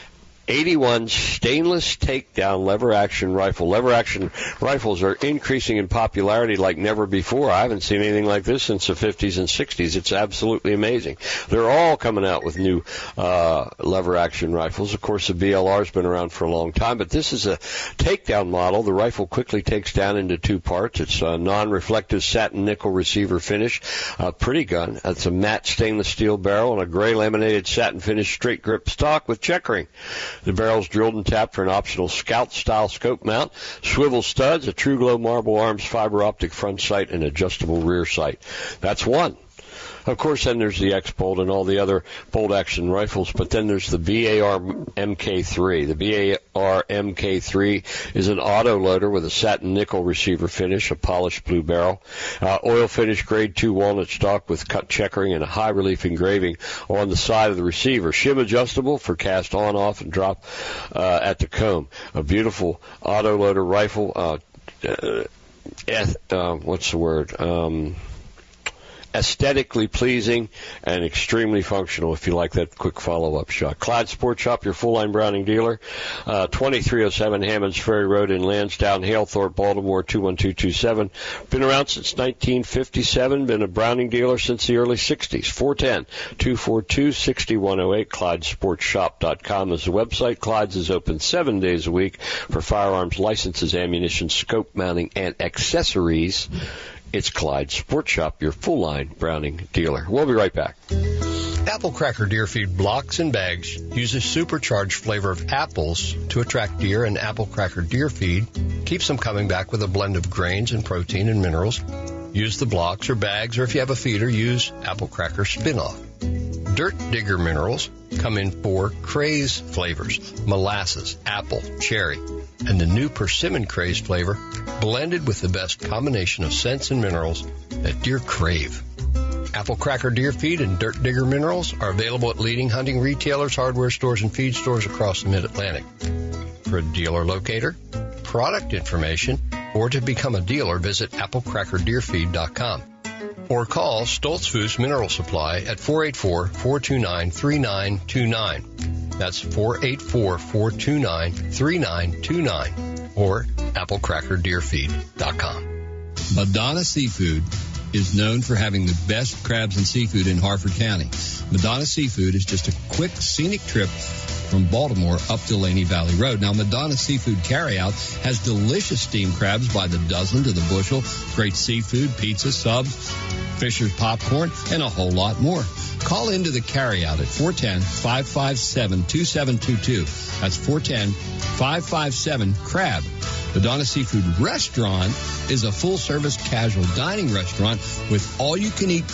eighty-one stainless takedown lever action rifle. Lever action rifles are increasing in popularity like never before. I haven't seen anything like this since the fifties and sixties. It's absolutely amazing. They're all coming out with new uh, lever action rifles. Of course, the B L R's been around for a long time, but this is a takedown model. The rifle quickly takes down into two parts. It's a non-reflective satin nickel receiver finish. A pretty gun. It's a matte stainless steel barrel and a gray laminated satin finish straight grip stock with checkering. The barrel's drilled and tapped for an optional Scout-style scope mount, swivel studs, a True Glow Marble Arms fiber optic front sight, and adjustable rear sight. That's one. Of course, then there's the X-Bolt and all the other bolt-action rifles, but then there's the B A R M K three. The B A R M K three is an auto-loader with a satin nickel receiver finish, a polished blue barrel, uh, oil-finish grade two walnut stock with cut checkering and a high-relief engraving on the side of the receiver. Shim adjustable for cast on, off, and drop uh, at the comb. A beautiful auto-loader rifle. Uh, uh, eth- uh, what's the word? Um... aesthetically pleasing and extremely functional if you like that quick follow-up shot. Clyde Sport Shop, your full-line Browning dealer, uh, twenty-three oh seven Hammonds Ferry Road in Lansdowne, Halethorpe, Baltimore, two one two two seven. Been around since nineteen fifty-seven, been a Browning dealer since the early sixties. four one zero, two four two, six one zero eight. Clyde Sport Shop dot com is the website. Clyde's is open seven days a week for firearms, licenses, ammunition, scope mounting, and accessories. It's Clyde Sport Shop, your full-line Browning dealer. We'll be right back. Apple Cracker Deer Feed blocks and bags use a supercharged flavor of apples to attract deer, and Apple Cracker Deer Feed keeps them coming back with a blend of grains and protein and minerals. Use the blocks or bags, or if you have a feeder, use Apple Cracker Spin-Off. Dirt Digger Minerals come in four craze flavors: molasses, apple, cherry, and the new persimmon craze flavor, blended with the best combination of scents and minerals that deer crave. Apple Cracker Deer Feed and Dirt Digger Minerals are available at leading hunting retailers, hardware stores, and feed stores across the Mid-Atlantic. For a dealer locator, product information, or to become a dealer, visit apple cracker deer feed dot com. Or call Stoltz Foods Mineral Supply at four eight four, four two nine, three nine two nine. That's four eight four, four two nine, three nine two nine. Or apple cracker deer feed dot com. Madonna Seafood is known for having the best crabs and seafood in Harford County. Madonna Seafood is just a quick, scenic trip from Baltimore up Delaney Valley Road. Now, Madonna Seafood Carryout has delicious steamed crabs by the dozen to the bushel, great seafood, pizza, subs, Fisher's popcorn, and a whole lot more. Call into the carryout at four one zero, five five seven, two seven two two. That's four one zero, five five seven, CRAB. Madonna Seafood Restaurant is a full-service casual dining restaurant with all-you-can-eat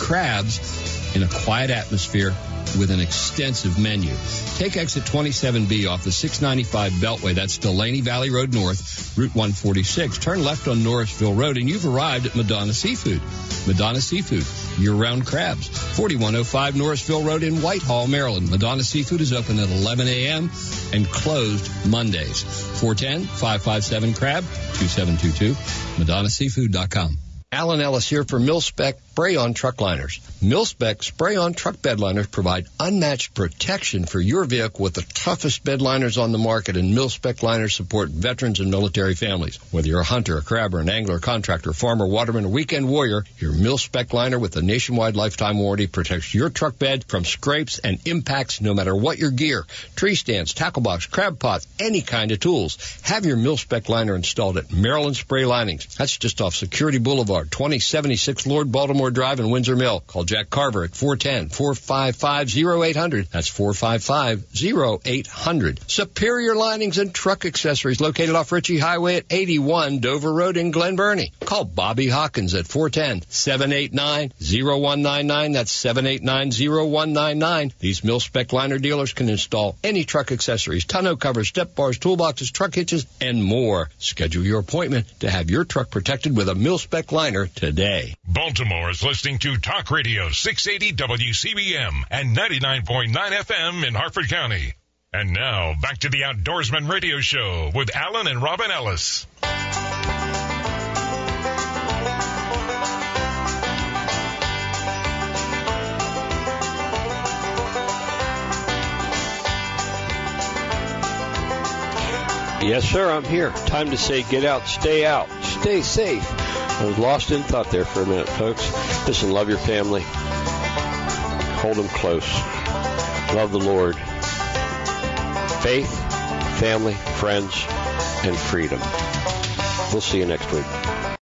crabs in a quiet atmosphere with an extensive menu. Take exit twenty-seven B off the six ninety-five Beltway. That's Delaney Valley Road North, Route one forty-six. Turn left on Norrisville Road, and you've arrived at Madonna Seafood. Madonna Seafood, year-round crabs. forty-one oh five Norrisville Road in Whitehall, Maryland. Madonna Seafood is open at eleven a.m. and closed Mondays. four one zero, five five seven, CRAB, two seven two two, madonna seafood dot com. Alan Ellis here for Mil-Spec Spray-On Truck Liners. Mil-Spec Spray-On Truck Bed Liners provide unmatched protection for your vehicle with the toughest bed liners on the market, and Mil-Spec liners support veterans and military families. Whether you're a hunter, a crabber, an angler, contractor, farmer, waterman, or weekend warrior, your Mil-Spec liner with a nationwide lifetime warranty protects your truck bed from scrapes and impacts no matter what your gear. Tree stands, tackle box, crab pots, any kind of tools. Have your Mil-Spec liner installed at Maryland Spray Linings. That's just off Security Boulevard, twenty seventy-six Lord Baltimore Drive in Windsor Mill. Call Jack Carver at four one zero, four five five, zero eight hundred. That's four five five, zero eight hundred. Superior Linings and Truck Accessories located off Ritchie Highway at eighty-one Dover Road in Glen Burnie. Call Bobby Hawkins at four one zero, seven eight nine, zero one nine nine. That's seven eight nine, zero one nine nine. These Mil-Spec liner dealers can install any truck accessories, tonneau covers, step bars, toolboxes, truck hitches, and more. Schedule your appointment to have your truck protected with a Mil-Spec liner today. Baltimore is listening to Talk Radio six eighty W C B M and ninety-nine point nine F M in Harford County. And now, back to the Outdoorsman Radio Show with Alan and Robin Ellis. Yes, sir, I'm here. Time to say get out, stay out, stay safe. I was lost in thought there for a minute, folks. Listen, love your family. Hold them close. Love the Lord. Faith, family, friends, and freedom. We'll see you next week.